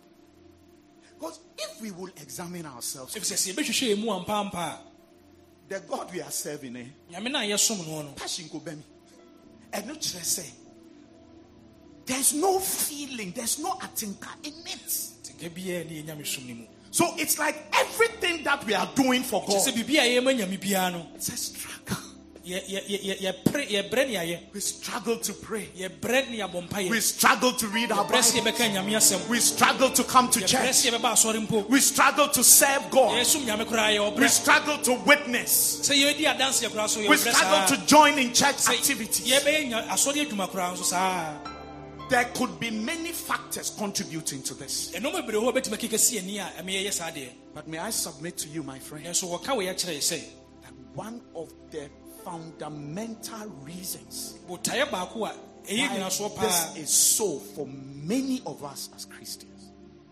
Because if we will examine ourselves, If se se be hwehwe mu ampa ampa. the God we are serving, eh, Nyame na ye som no no. passion go bemi. And not just say, there's no feeling, there's no atinka in it. Tenka bia ne nyame som ni mu. So it's like everything that we are doing for God, Se bibia ye ma nyame bia no. it's a struggle. Ye ye ye ye pre ye bre ne aye. We struggle to pray. Ye bre ne abompa ye. We struggle to read our Press ye Bible. beka nyame asem. We struggle to come to Ye press church. ye beba asori mpo. We struggle to serve God. Ye sum nyame kora ye We obre. struggle to witness. Se ye di adanse ye kora so ye We obre struggle sa. to join in church Ye activities. be asori adwuma kora so sa. There could be many factors contributing to this. Eno me bre ho betima keke si ani a me ye sa de. But may I submit to you, my friend, Ye so wo ka we ya kire say. that one of the fundamental reasons Botaye ba ko a eyi why nyina so pa. this is so for many of us as Christians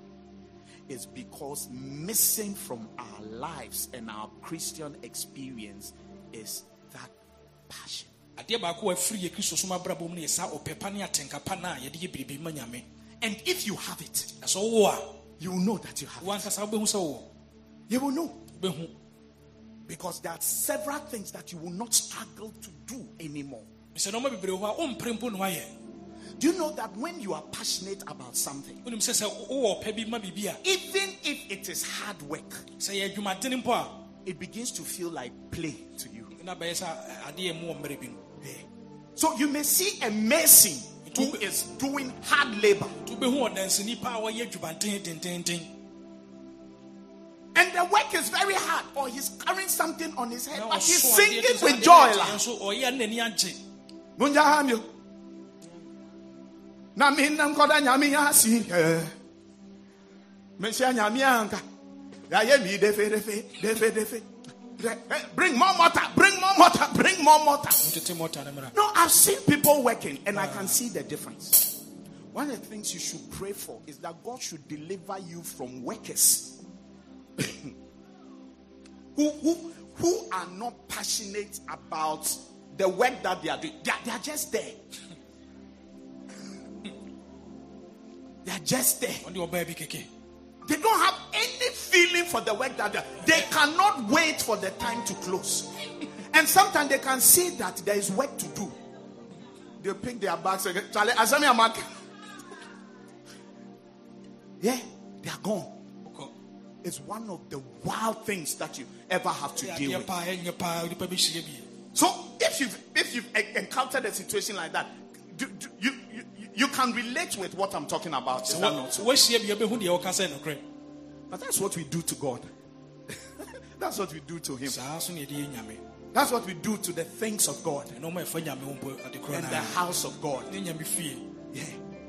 is because missing from our lives and our Christian experience is that passion. Ade ba ko afiri ye Kristo so mabra bom ne ye sa opepa ne atenka pa na ye de ye biribi ma nyame. And if you have it, So wo a you will know that you have it. wan kasa wo behu se wo. You will know. Behu. Because there are several things that you will not struggle to do anymore. Se no ma bebre ho a o mprempo no aye. Do you know that when you are passionate about something, Unim se se wo opa bi ma bibia. even if it is hard work, Se ye adwuma den mpo a it begins to feel like play to you. na ba ye sa ade ye mu o mre bi no. So you may see a mason who is doing hard labor, To be hu odansini pa a wo ye adwuma den den den den. and the work is very hard, or he's carrying something on his head, Na but he's oso ade singing to with ade joy. ade la. So o ye nani age. Munja hamyo. Na minam koda nyami asi. Mesia nyami anka. Ya ye mi defe defe defe defe. Bring more mortar, bring more mortar, bring more mortar. Mutete mota na mra. No, I've seen people working and I can see the difference. One of the things you should pray for is that God should deliver you from workers who, who, who are not passionate about the work that they are doing. They are, they are just there. They are just there. On the oba bi keke. They don't have any feeling for the work that they are. They cannot wait for the time to close. And sometimes they can see that there is work to do. They pick their bags again. Charlie, Asami Amak. Yeah, they are gone. It's one of the wild things that you ever have to deal Ade with. pa ye pa odi pa bi hye bi. So if you've if you've e- encountered a situation like that, do, do, you, you you can relate with what I'm talking about. Is that not so? Wo hye bi be hu de wo ka say no kre. But that's what we do to God. That's what we do to Him. Sa so ne de nyame. That's what we do to the things of God No ma fa nyame wo mpo ade kro and na. the house of God. Ne nyame fie. Yeah.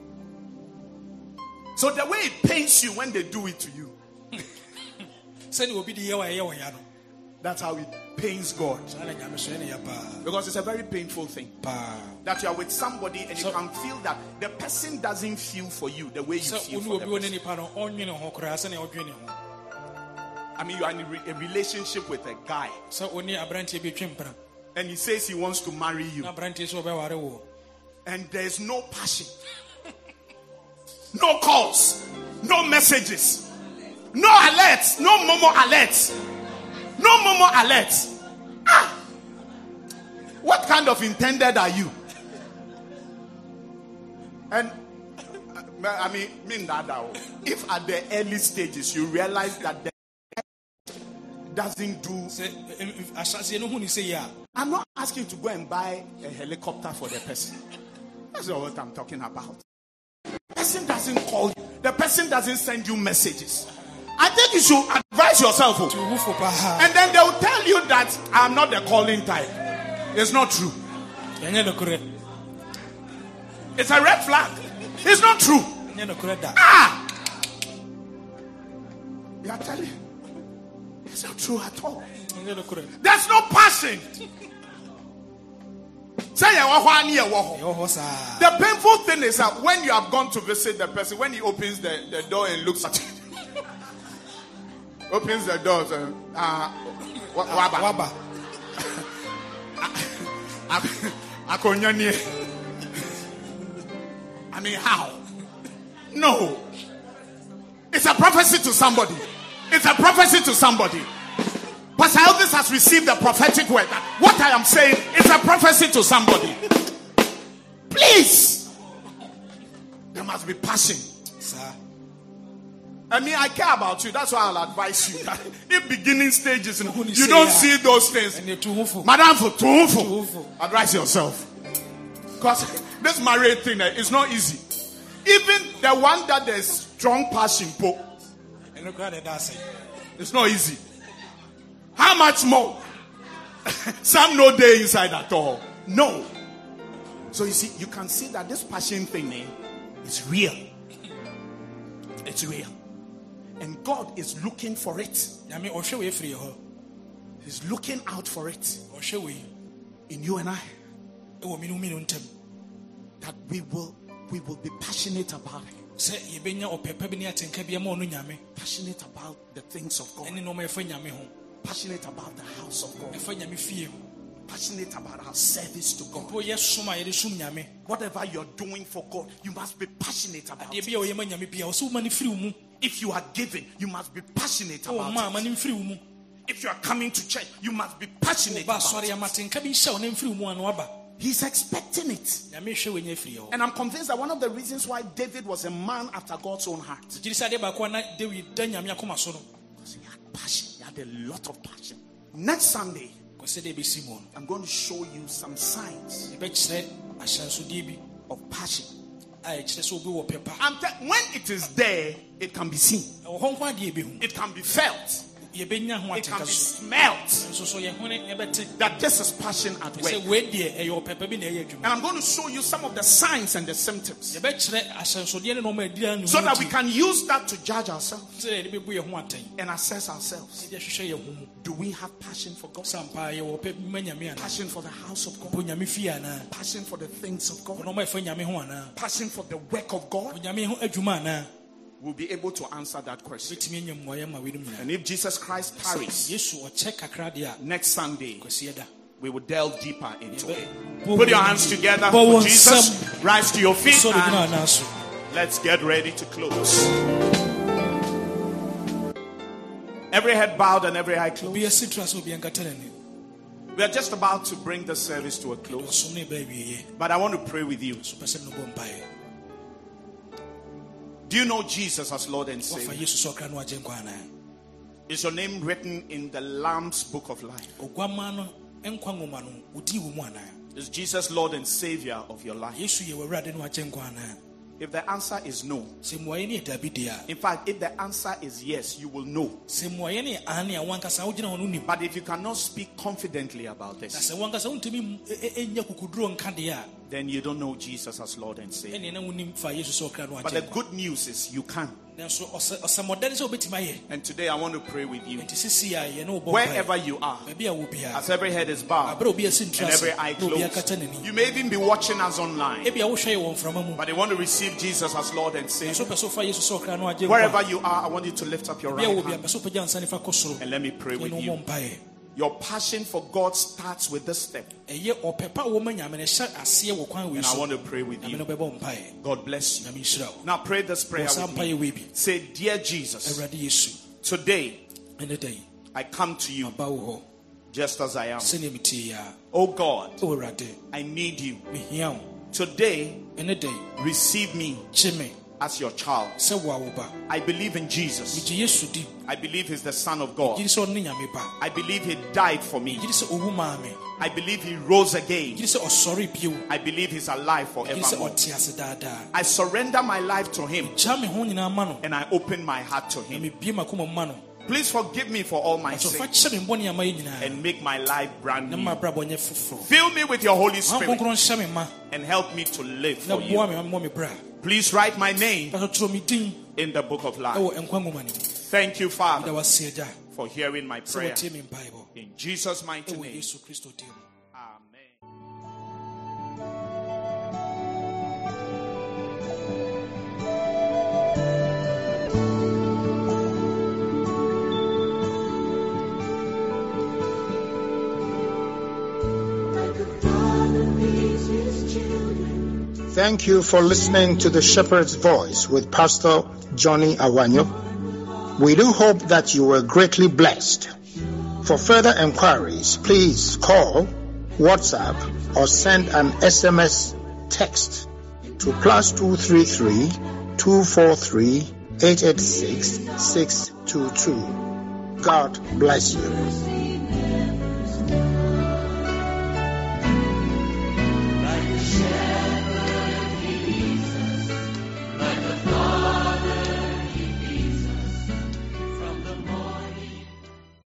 So the way it pains you when they do it to you, Se ne obi de ye wa ye wa ya no. That's how it pains God. Because it's a very painful thing. That you are with somebody and you can feel that the person doesn't feel for you the way you feel for the person. I mean, you are in a relationship with a guy. And he says he wants to marry you. And there's no passion. No calls. No messages. No alerts. No Momo alerts. No Momo alerts. Ah! What kind of intended are you? And I mean, mean that if at the early stages you realize that the doesn't do. I'm not asking you to go and buy a helicopter for the person. That's not what I'm talking about. The person doesn't call you. The person doesn't send you messages. I think you should advise yourself. And then they will tell you that I'm not the calling type. It's not true. It's a red flag. It's not true. Ah! You are telling. It's not true at all. There's no passion. The painful thing is that when you have gone to visit the person, when he opens the, the door and looks at you, opens the door and uh, waba. I mean, how? No. It's a prophecy to somebody. It's a prophecy to somebody. Pastor Elvis has received a prophetic word. What I am saying is a prophecy to somebody. Please. There must be passion. Sir. I mean, I care about you. That's why I'll advise you. That in beginning stages, you don't see those things. Madam, for tuhufu. Advise yourself. Because this marriage thing is not easy. Even the one that there's strong passion for, it's not easy. How much more? Some no day inside at all. No. So you see, you can see that this passion thing eh, is real. It's real. And God is looking for it. He's looking out for it. In you and I. That we will we will be passionate about it. Passionate about the things of God. Passionate about the house of God. Passionate about our service to God. Whatever you're doing for God, you must be passionate about it. If you are giving, you must be passionate about it. If you are coming to church, you must be passionate about it. He's expecting it. And I'm convinced that one of the reasons why David was a man after God's own heart, because he had passion. He had a lot of passion. Next Sunday, I'm going to show you some signs of passion. I'm te- when it is there, it can be seen. It can be felt. It can be smelled. That this is passion at work. And I'm going to show you some of the signs and the symptoms, so that we can use that to judge ourselves and assess ourselves. Do we have passion for God? Passion for the house of God? Passion for the things of God? Passion for the work of God? We'll be able to answer that question. And if Jesus Christ tarries, next Sunday, we will delve deeper into it. Put your hands together for Jesus. Rise to your feet and let's get ready to close. Every head bowed and every eye closed. We are just about to bring the service to a close, but I want to pray with you. Do you know Jesus as Lord and Savior? Is your name written in the Lamb's Book of Life? Is Jesus Lord and Savior of your life? If the answer is no, in fact, if the answer is yes, you will know. But if you cannot speak confidently about this, then you don't know Jesus as Lord and Savior. ɛne na wonim fa yesu sɛ ɔkra no But the agye good news is you can. nanso ɔsɛ ɔsɛmmɔdɛ ne sɛ wobɛtumi ayɛ And today I want to pray with you. nti sisi a yɛne wo bɔ Wherever you are, baabi a wo biara as every head is bowed aberɛ obi asi and ntra every ase eye na obi closed. akata n'ani You may even be watching us online, ebia wohwɛ yɛ wɔ mframa mu but you want to receive Jesus as Lord and nso Savior. pɛ sɛ wofa yesu sɛ ɔkra no agye Wherever you are, I want you to lift up your bia wo right bia hand pɛ sɛ wopagya nsa nifa kɔ soro and let me pray with yɛne you. womɔ mpaeɛ Your passion for God starts with this step, ɛyɛ ɔpɛpa wɔ ma nyame no hyɛ aseɛ wɔ kwan wei and I so want to pray with nyame you. no bɛbɔ mpaeɛ God bless you. nyame nhyira wo Now pray this prayer wɔ saa with mpaeɛ me. wei bi Say, Dear Jesus, awurade yesu today ɛnɛ da yi I come to you aba wo just as I am. hɔ sɛnea metie a Oh God, ɛwɔ awurade I need you. mehia wo Today, ɛnɛ da yi receive me gye me as your child. sɛ wo a wo ba I believe in Jesus. megye yesu di I believe he's the Son of God. gyiri sɛ ɔno ne nyame ba I believe he died for me. gyiri sɛ ɔwu maa me I believe he rose again. gyiri sɛ ɔsɔre bio I believe he's alive gyiri sɛ forevermore. ɔte ase daadaa I surrender my life to him gya me ho nyinaa ma no and I open my heart to na him. mebie m'akoma mu ma no Please forgive me for all my so fa sins kyɛ me bɔne ama yɛ nyinaa and make my life brand na new. ma brabɔ nyɛ foforɔ Fill me with your Holy ma Spirit kronkron hyɛ me ma and help me to live na for you. boa me ma mmɔ me bra Please write my name fa so toro me din in the book of life. ɛwɔ nkwa nwoma no mu Thank you, da Father, wase agya for hearing my sɛ prayer. wɔtie me mpaebɔ In Jesus' mighty ɛwɔ name. yesu kristo din mu Amen. Thank you for listening to the Shepherd's Voice with Pastor Johnny Awanyo. We do hope that you were greatly blessed. For further enquiries, please call, WhatsApp, or send an S M S text to plus two three three, two four three, eight eight six, six two two. God bless you.